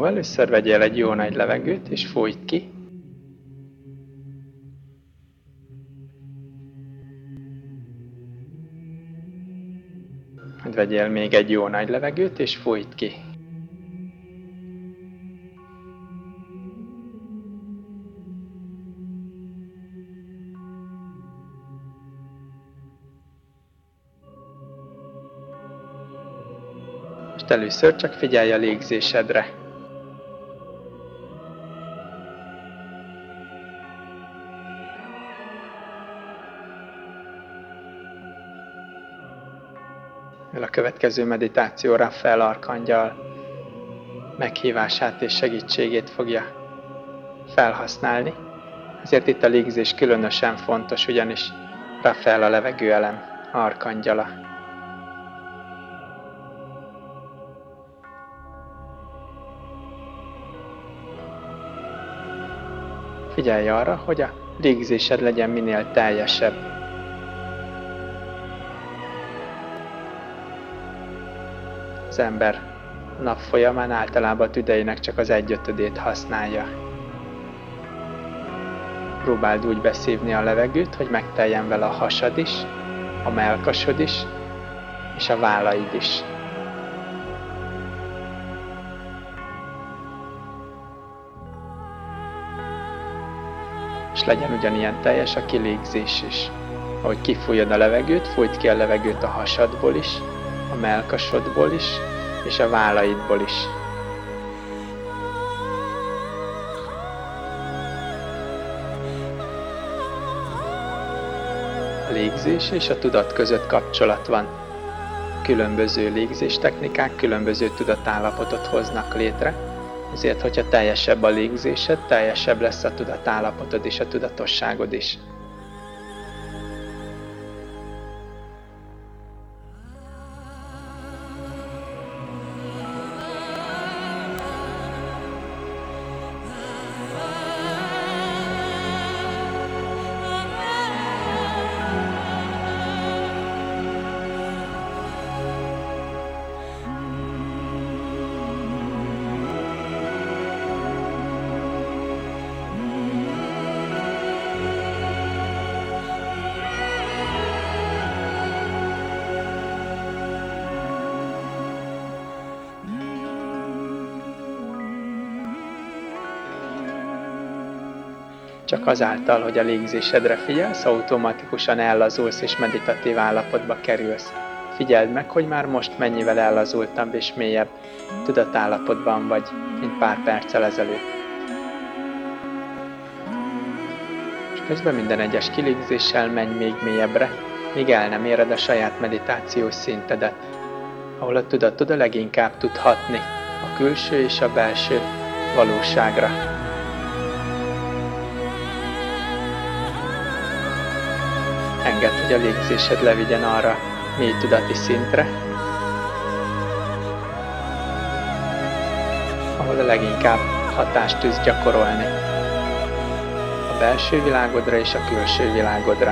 először vegyél egy jó nagy levegőt, és fújt ki. Majd vegyél még egy jó nagy levegőt, és fújt ki. Most először csak figyelj a légzésedre. A következő meditáció Rafael arkangyal meghívását és segítségét fogja felhasználni. Ezért itt a légzés különösen fontos, ugyanis Rafael a levegőelem arkangyala. Figyelj arra, hogy a légzésed legyen minél teljesebb. Az ember nap folyamán általában a tüdejének csak az 1/5-ét használja. Próbáld úgy beszívni a levegőt, hogy megteljen vele a hasad is, a mellkasod is, és a vállaid is. És legyen ugyanilyen teljes a kilégzés is. Ahogy kifújod a levegőt, fújt ki a levegőt a hasadból is, a mellkasodból is, és a vállaidból is. A légzés és a tudat között kapcsolat van. Különböző légzéstechnikák különböző tudatállapotot hoznak létre, ezért, hogyha teljesebb a légzésed, teljesebb lesz a tudatállapotod és a tudatosságod is. Csak azáltal, hogy a légzésedre figyelsz, automatikusan ellazulsz és meditatív állapotba kerülsz. Figyeld meg, hogy már most mennyivel ellazultabb és mélyebb tudatállapotban vagy, mint pár perccel ezelőtt. És közben minden egyes kilégzéssel menj még mélyebbre, míg el nem éred a saját meditációs szintedet, ahol a tudatod a leginkább tud hatni a külső és a belső valóságra. Engedd, hogy a légzésed levigyen arra mély tudati szintre, ahol a leginkább hatást tudsz gyakorolni a belső világodra és a külső világodra.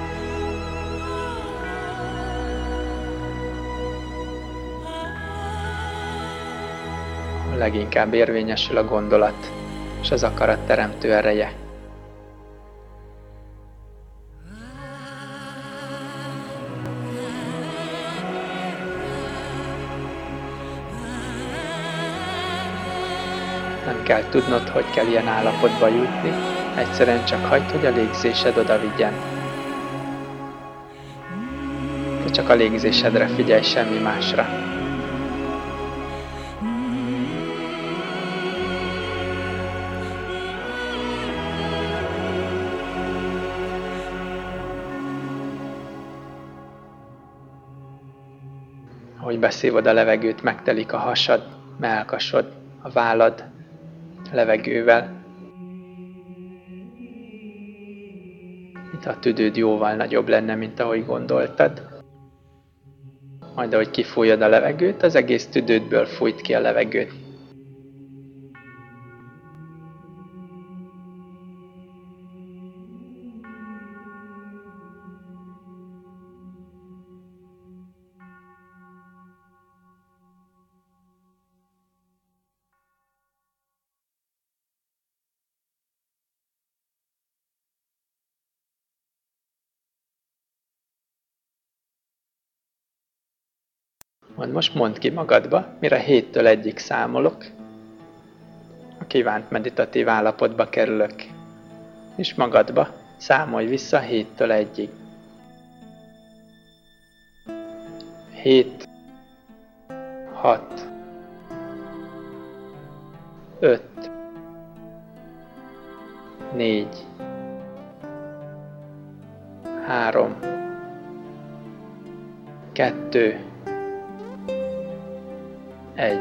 Ahol leginkább érvényesül a gondolat és az akarat teremtő ereje. Nem kell tudnod, hogy kell ilyen állapotba jutni, egyszerűen csak hagyd, hogy a légzésed oda vigyen. Te csak a légzésedre figyelj, semmi másra. Ahogy beszívod a levegőt, megtelik a hasad, mellkasod, a vállad levegővel. Mintha a tüdőd jóval nagyobb lenne, mint ahogy gondoltad. Majd ahogy kifújod a levegőt, az egész tüdődből fújt ki a levegőt. Most mondd ki magadba, mire 7-től 1-ig számolok, a kívánt meditatív állapotba kerülök, és magadba számolj vissza 7-től 1-ig. 7, 6, 5, 4, 3, 2, 1.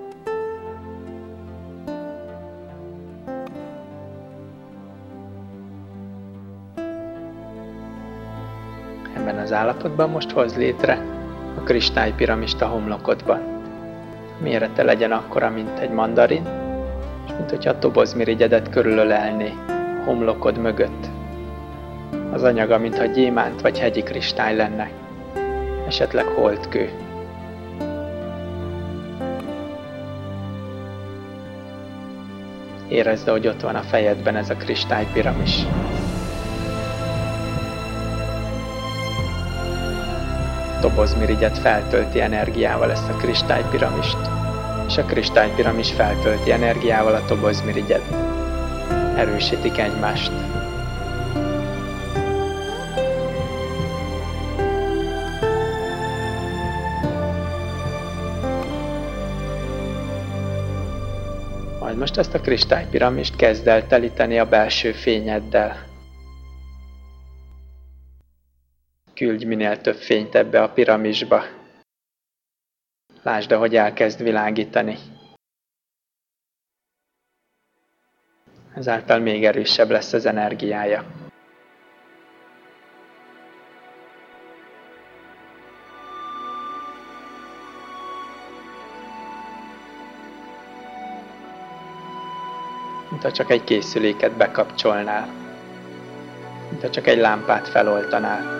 Ebben az állapotban most hozd létre a kristálypiramist a homlokodban. Mérete legyen akkora, mint egy mandarin, és mint hogyha a tobozmirigyedet körülölelné a homlokod mögött. Az anyaga, mintha gyémánt vagy hegyi kristály lenne, esetleg holdkő. Érezd, hogy ott van a fejedben ez a kristálypiramis. Tobozmirigyet feltölti energiával ezt a kristálypiramist, és a kristálypiramis feltölti energiával a tobozmirigyet. Erősítik egymást. Majd most ezt a kristálypiramist kezd el telíteni a belső fényeddel. Küldj minél több fényt ebbe a piramisba. Lásd, ahogy elkezd világítani. Ezáltal még erősebb lesz az energiája. Mintha csak egy készüléket bekapcsolnál. Mintha csak egy lámpát feloltanál.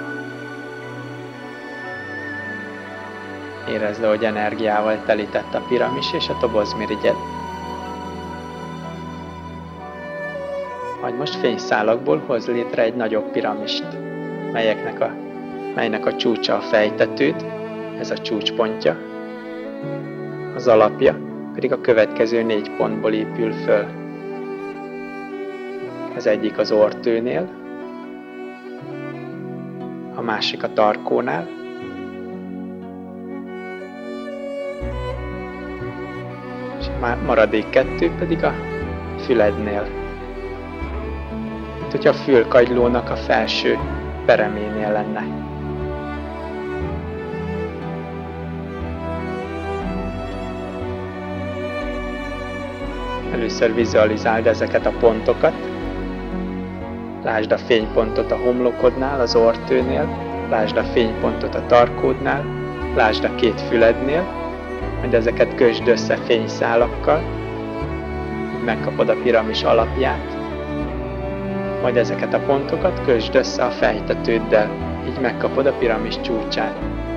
Érezd, hogy energiával telített a piramis és a tobozmirigyed. Majd most fényszálakból hoz létre egy nagyobb piramist, melynek a csúcsa a fejtetőd, ez a csúcspontja, az alapja pedig a következő 4 pontból épül föl. Az egyik az orrtőnél, a másik a tarkónál, és a maradék 2 pedig a fülednél. Mint hogyha a fülkagylónak a felső pereménél lenne. Először vizualizáld ezeket a pontokat. Lásd a fénypontot a homlokodnál, az orrtőnél, lásd a fénypontot a tarkódnál, lásd a 2 fülednél, majd ezeket kösd össze fényszálakkal, így megkapod a piramis alapját, majd ezeket a pontokat kösd össze a fejtetőddel, így megkapod a piramis csúcsát.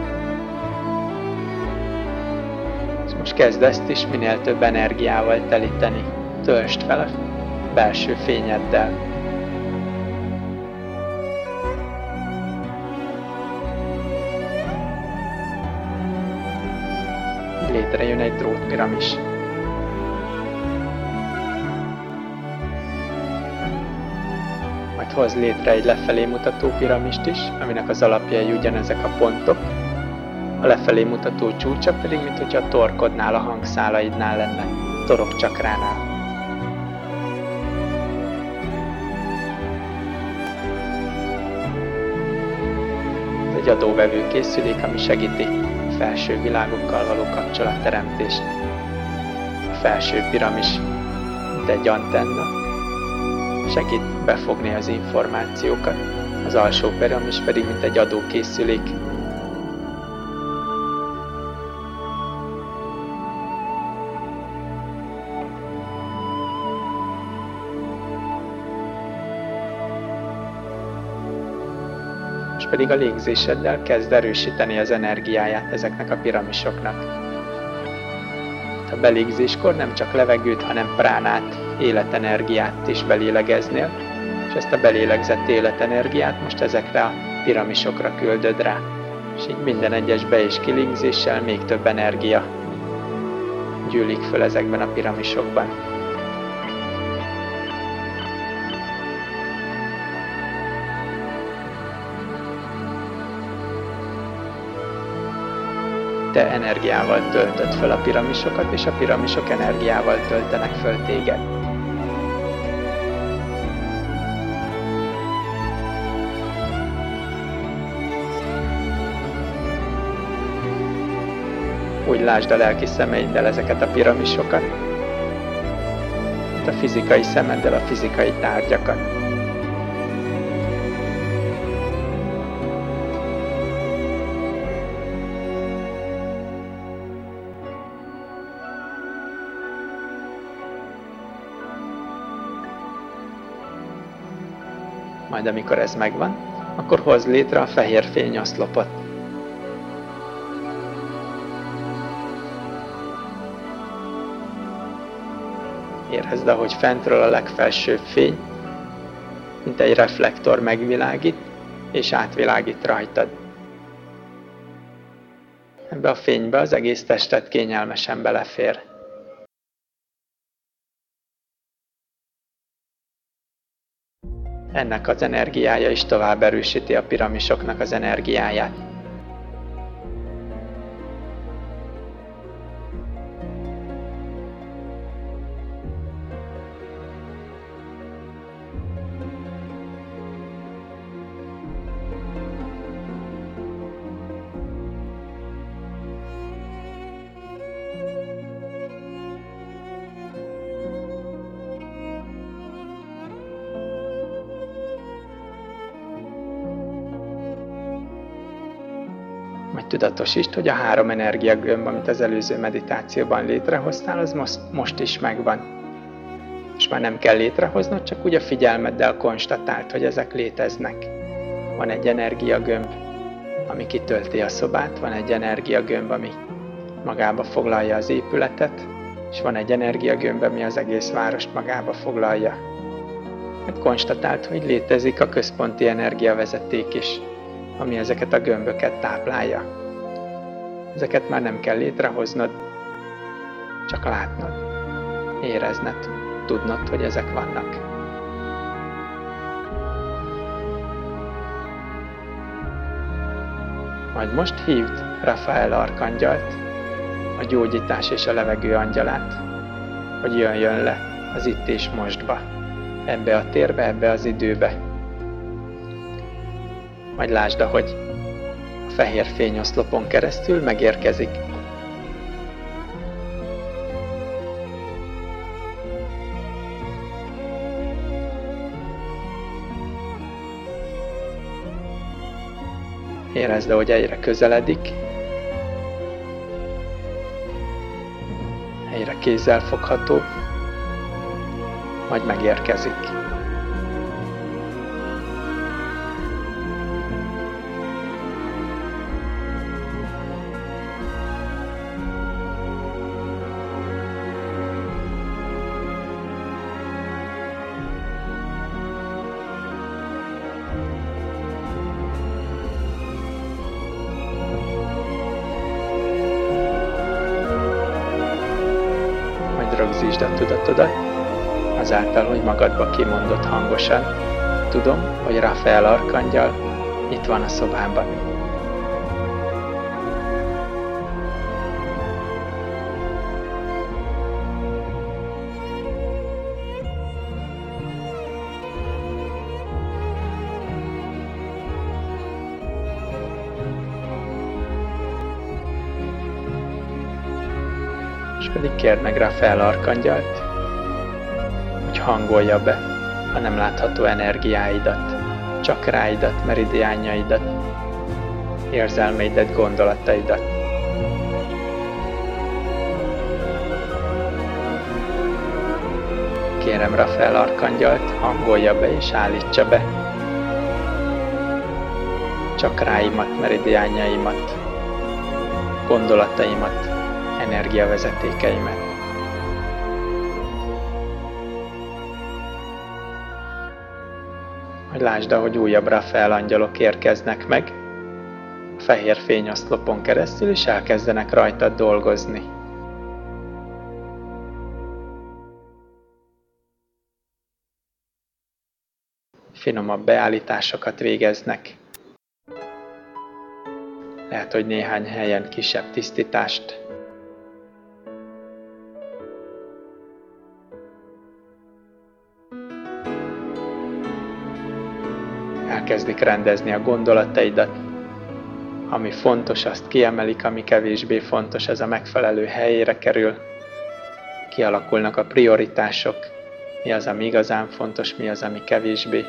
És most kezd ezt is minél több energiával telíteni. Töltsd fel a belső fényeddel. Létrejön egy drótpiramis. Majd hoz létre egy lefelé mutató piramist is, aminek az alapjai ugyanezek a pontok. A lefelé mutató csúcsa pedig, mint hogyha a torkodnál, a hangszálaidnál lenne, torokcsakránál. Ez egy adóvevő készülék, ami segíti a felső világokkal való kapcsolatteremtést. A felső piramis, mint egy antenna, segít befogni az információkat. Az alsó piramis pedig, mint egy adókészülék. Most pedig a légzéseddel kezd erősíteni az energiáját ezeknek a piramisoknak. A belégzéskor nem csak levegőt, hanem pránát, életenergiát is belélegeznél, és ezt a belélegzett életenergiát most ezekre a piramisokra küldöd rá, és így minden egyes be- és kilégzéssel még több energia gyűlik föl ezekben a piramisokban. Te energiával töltöd föl a piramisokat, és a piramisok energiával töltenek föl téged. Úgy lásd a lelki szemeiddel ezeket a piramisokat, mint a fizikai szemeddel a fizikai tárgyakat. Majd amikor ez megvan, akkor hozd létre a fehér fényoszlopot. Érezd, ahogy fentről a legfelsőbb fény, mint egy reflektor megvilágít, és átvilágít rajtad. Ebbe a fénybe az egész tested kényelmesen belefér. Ennek az energiája is tovább erősíti a piramisoknak az energiáját. Majd tudatosítsd, hogy a 3 energiagömb, amit az előző meditációban létrehoztál, az most is megvan. És már nem kell létrehoznod, csak úgy a figyelmeddel konstatáld, hogy ezek léteznek. Van egy energiagömb, ami kitölti a szobát, van egy energiagömb, ami magába foglalja az épületet, és van egy energiagömb, ami az egész várost magába foglalja. Hát konstatáld, hogy létezik a központi energiavezeték is, ami ezeket a gömböket táplálja. Ezeket már nem kell létrehoznod, csak látnod, érezned, tudnod, hogy ezek vannak. Majd most hívd Rafael arkangyalt, a gyógyítás és a levegő angyalát, hogy jöjjön le az itt és mostba, ebbe a térbe, ebbe az időbe. Majd lásd, ahogy a fehér fényoszlopon keresztül megérkezik. Érezd, ahogy egyre közeledik, egyre kézzelfogható, majd megérkezik. Rögzítsd a tudatodat, azáltal, hogy magadba kimondod hangosan, tudom, hogy Rafael arkangyal itt van a szobában. És pedig kérd meg Rafael arkangyalt, hogy hangolja be a nem látható energiáidat, csakráidat, meridiánjaidat, érzelmeidet, gondolataidat. Kérem Rafael arkangyalt, hangolja be és állítsa be csakráimat, meridiánjaimat, gondolataimat, energiavezetékeimet. Hogy lásd, ahogy újabb Rafael angyalok érkeznek meg, fehér fényoszlopon keresztül, és elkezdenek rajtad dolgozni. Finomabb beállításokat végeznek. Lehet, hogy néhány helyen kisebb tisztítást. Elkezdik rendezni a gondolataidat. Ami fontos, azt kiemelik, ami kevésbé fontos, ez a megfelelő helyére kerül. Kialakulnak a prioritások, mi az, ami igazán fontos, mi az, ami kevésbé.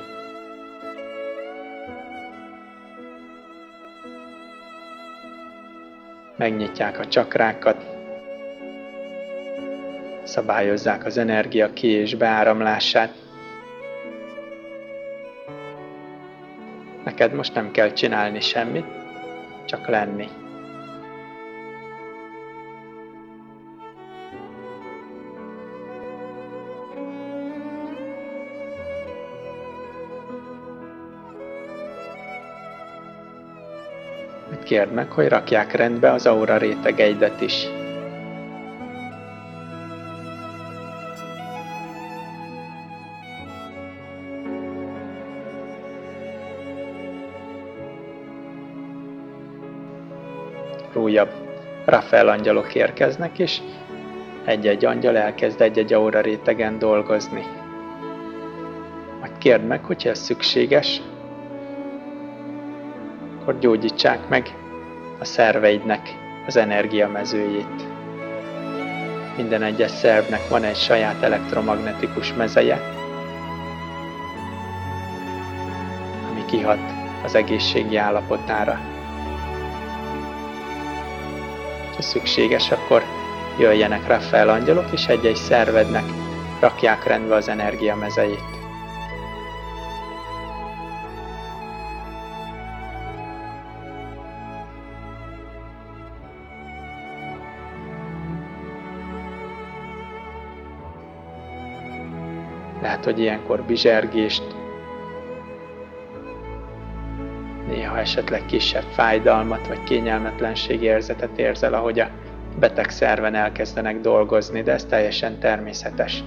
Megnyitják a csakrákat, szabályozzák az energia ki- és beáramlását. Neked most nem kell csinálni semmit, csak lenni. Kérd meg, hogy rakják rendbe az aura rétegeidet is. Újabb Rafael angyalok érkeznek, és egy-egy angyal elkezd egy-egy aura rétegen dolgozni. Majd kérd meg, hogyha ez szükséges, akkor gyógyítsák meg a szerveidnek az energiamezőjét. Minden egyes szervnek van egy saját elektromagnetikus mezeje, ami kihat az egészségi állapotára. Ha szükséges, akkor jöjjenek Rafael angyalok, és egy-egy szervednek rakják rendbe az energiamezejét. Lehet, hogy ilyenkor bizsergést, néha esetleg kisebb fájdalmat vagy kényelmetlenség érzetet érzel, ahogy a beteg szerven elkezdenek dolgozni, de ez teljesen természetes.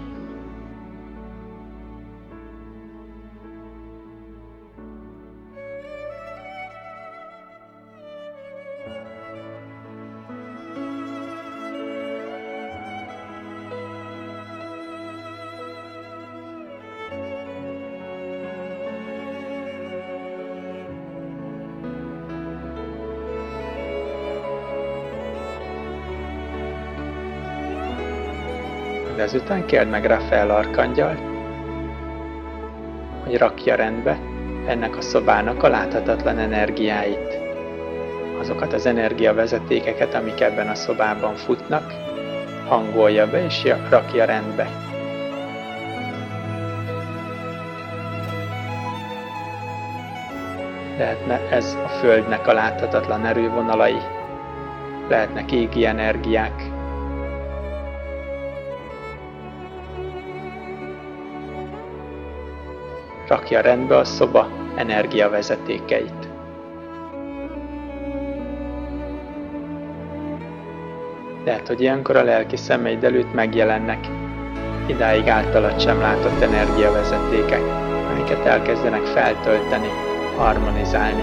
De ezután kérd meg Rafael arkangyalt, hogy rakja rendbe ennek a szobának a láthatatlan energiáit. Azokat az energiavezetékeket, amik ebben a szobában futnak, hangolja be és rakja rendbe. Lehetne ez a Földnek a láthatatlan erővonalai, lehetnek égi energiák, rakja rendbe a szoba energiavezetékeit. Lehet, hogy ilyenkor a lelki szemeid előtt megjelennek idáig általad sem látott energiavezetékek, amiket elkezdenek feltölteni, harmonizálni.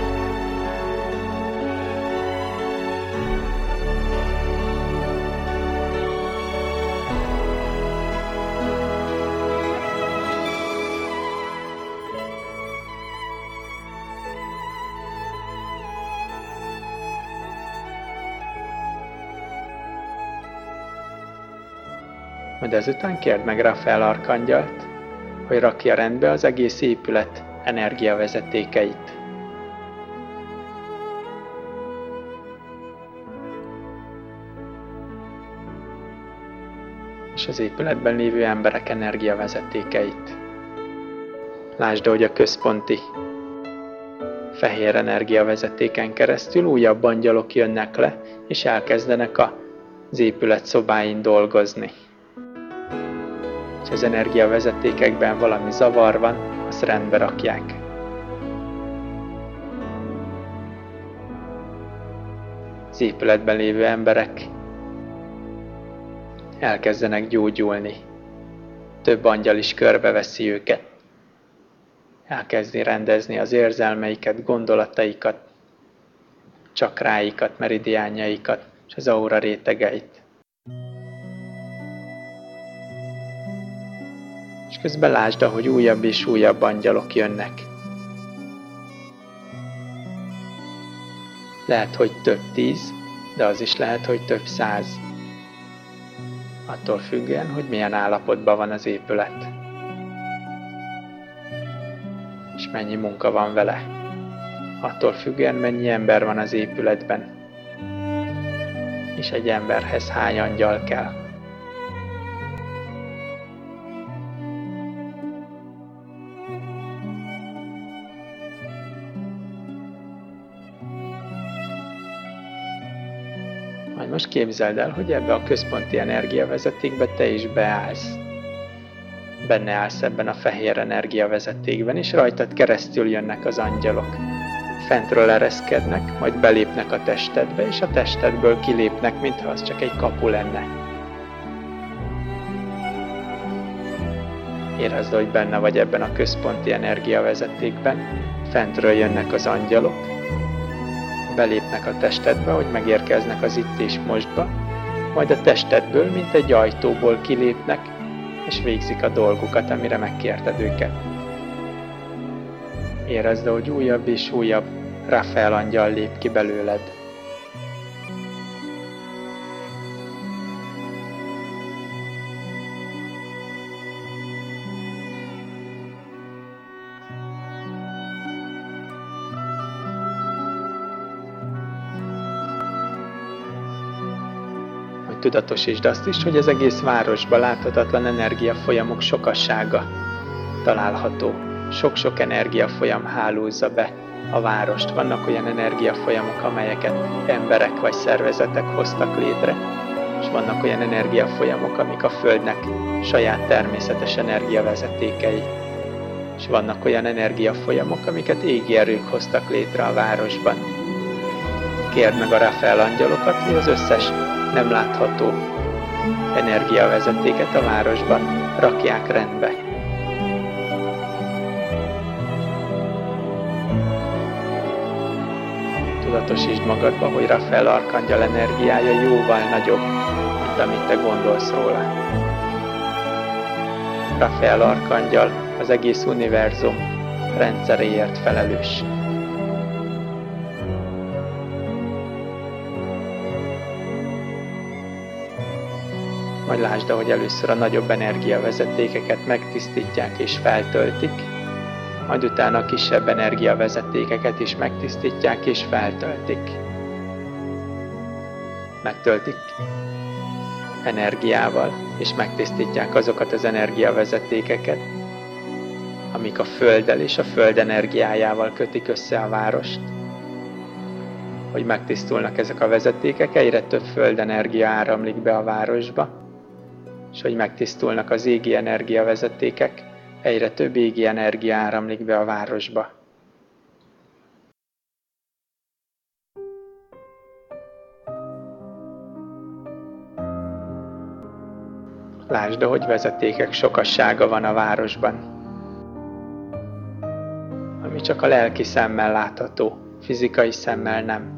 Majd ezután kérd meg Rafael arkangyalt, hogy rakja rendbe az egész épület energiavezetékeit. És az épületben lévő emberek energiavezetékeit. Lásd, hogy a központi fehér energiavezetéken keresztül újabb angyalok jönnek le, és elkezdenek az épület szobáin dolgozni. Ha az energiavezetékekben valami zavar van, azt rendbe rakják. az épületben lévő emberek elkezdenek gyógyulni. Több angyal is körbeveszi őket. Elkezdi rendezni az érzelmeiket, gondolataikat, csakráikat, meridiánjaikat és az aura rétegeit. És közben lásd, ahogy újabb és újabb angyalok jönnek. Lehet, hogy több 10, de az is lehet, hogy több 100. Attól függően, hogy milyen állapotban van az épület. És mennyi munka van vele. Attól függően, mennyi ember van az épületben. És egy emberhez hány angyal kell. Majd most képzeld el, hogy ebbe a központi energiavezetékbe te is beállsz. Benne állsz ebben a fehér energiavezetékben, és rajtad keresztül jönnek az angyalok. Fentről ereszkednek, majd belépnek a testedbe, és a testedből kilépnek, mintha az csak egy kapu lenne. Érezd, hogy benne vagy ebben a központi energiavezetékben, fentről jönnek az angyalok, belépnek a testedbe, hogy megérkeznek az itt és mostba, majd a testedből, mint egy ajtóból kilépnek, és végzik a dolgukat, amire megkérted őket. Érezd, hogy újabb és újabb Rafael angyal lép ki belőled. Tudatosítsd azt is, hogy az egész városban láthatatlan energiafolyamok sokassága található. Sok-sok energiafolyam hálózza be a várost. Vannak olyan energiafolyamok, amelyeket emberek vagy szervezetek hoztak létre, és vannak olyan energiafolyamok, amik a Földnek saját természetes energiavezetékei. És vannak olyan energiafolyamok, amiket égi erők hoztak létre a városban. Kérd meg a Rafael angyalokat, hogy az összes nem látható energiavezetéket a városban rakják rendbe. Tudatosítsd magadba, hogy Rafael arkangyal energiája jóval nagyobb, mint amit te gondolsz róla. Rafael arkangyal az egész univerzum rendszeréért felelős. Majd lásd, ahogy először a nagyobb energiavezetékeket megtisztítják és feltöltik, majd utána a kisebb energiavezetékeket is megtisztítják és feltöltik. Megtöltik energiával, és megtisztítják azokat az energiavezetékeket, amik a Földdel és a Föld energiájával kötik össze a várost. Hogy megtisztulnak ezek a vezetékek, egyre több földenergia áramlik be a városba, és hogy megtisztulnak az égi energiavezetékek, egyre több égi energia áramlik be a városba. Lásd, hogy vezetékek sokassága van a városban, ami csak a lelki szemmel látható, fizikai szemmel nem.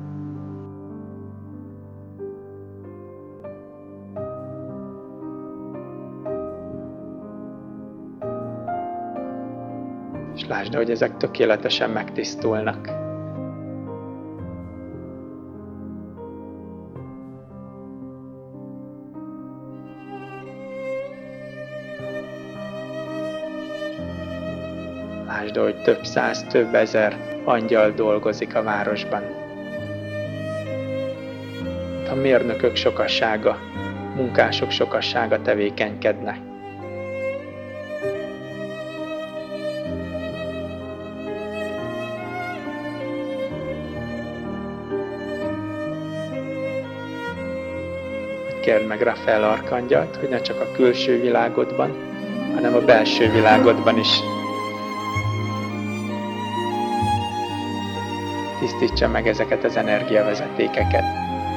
És lásd, hogy ezek tökéletesen megtisztulnak. Lásd, hogy több száz, több ezer angyal dolgozik a városban. A mérnökök sokassága, munkások sokassága tevékenykednek. Kérd meg Rafael arkangyalt, hogy ne csak a külső világodban, hanem a belső világodban is tisztítsa meg ezeket az energiavezetékeket.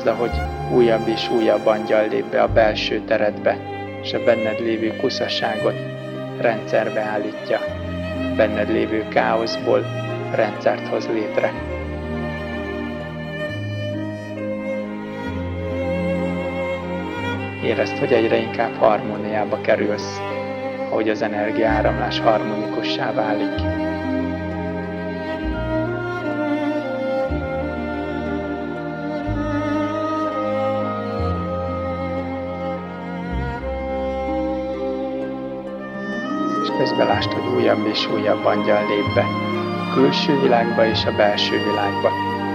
Érezd, ahogy újabb és újabb angyal lép be a belső teredbe, és a benned lévő kuszaságot rendszerbe állítja. Benned lévő káoszból rendszert hoz létre. Érezd, hogy egyre inkább harmóniába kerülsz, ahogy az energiaáramlás harmonikussá válik. És közben lásd, hogy újabb és újabb angyal lép be a külső világba és a belső világba.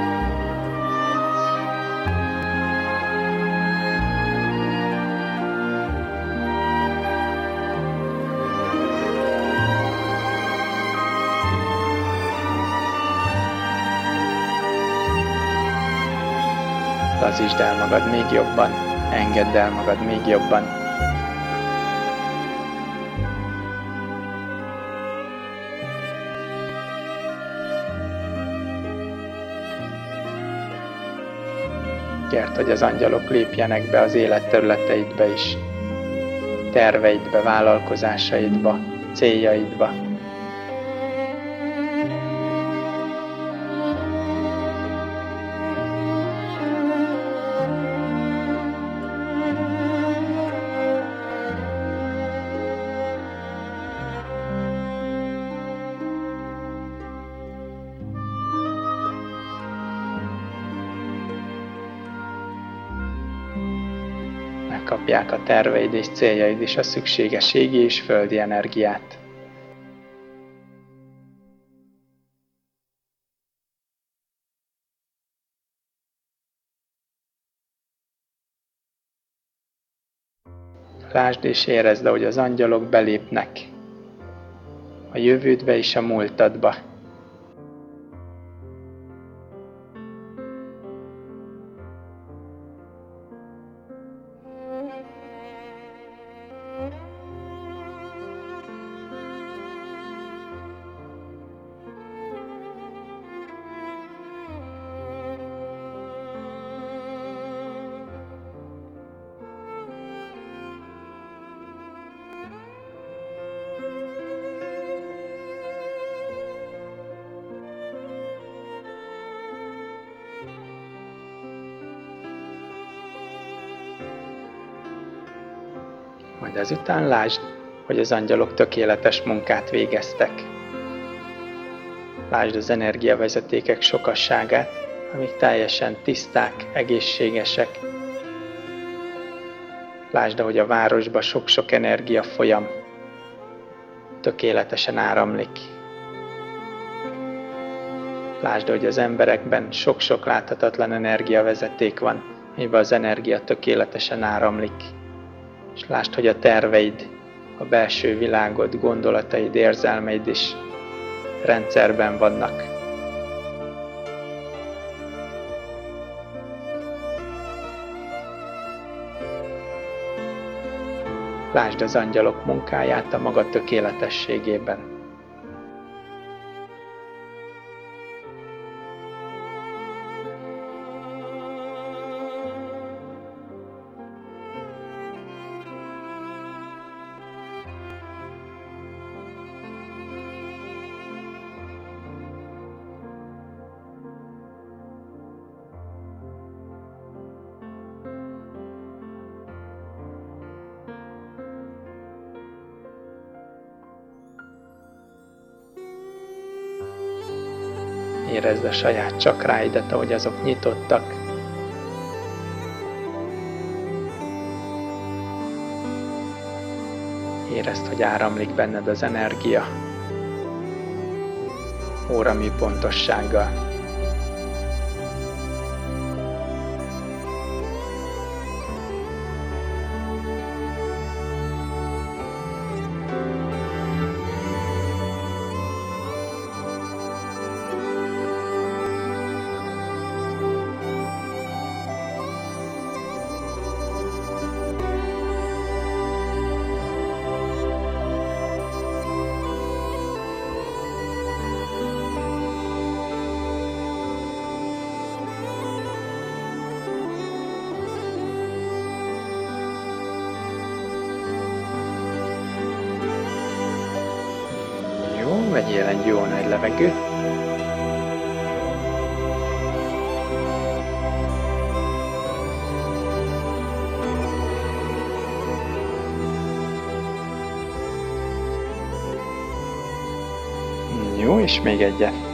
Lazítsd el magad még jobban, engedd el magad még jobban. Kérd, hogy az angyalok lépjenek be az életterületeidbe is, terveidbe, vállalkozásaidba, céljaidba. Megkapják a terveid és céljaid is a szükséges égi és földi energiát. Lásd és érezd, ahogy az angyalok belépnek a jövődbe és a múltadba. Majd ezután lásd, hogy az angyalok tökéletes munkát végeztek. Lásd az energiavezetékek sokasságát, amik teljesen tiszták, egészségesek. Lásd, ahogy a városba sok-sok energia folyam tökéletesen áramlik. Lásd, hogy az emberekben sok-sok láthatatlan energiavezeték van, amiben az energia tökéletesen áramlik. És lásd, hogy a terveid, a belső világod, gondolataid, érzelmeid is rendszerben vannak. Lásd az angyalok munkáját a maga tökéletességében. Érezd a saját csakráidat, ahogy azok nyitottak. Érezd, hogy áramlik benned az energia, óramű pontossággal. vegyél egy jó nagy levegőt. Jó, és még egyet.